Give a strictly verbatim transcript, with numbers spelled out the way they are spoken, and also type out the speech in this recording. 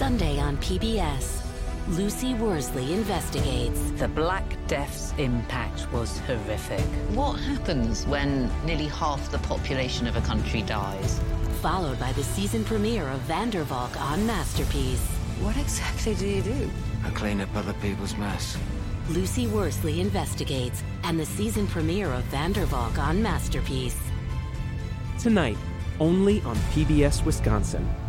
Sunday on P B S. Lucy Worsley investigates. The Black Death's impact was horrific. What happens when nearly half the population of a country dies? Followed by the season premiere of Van der Valk on Masterpiece. What exactly do you do? I clean up other people's mess. Lucy Worsley investigates, and the season premiere of Van der Valk on Masterpiece. Tonight, only on P B S Wisconsin.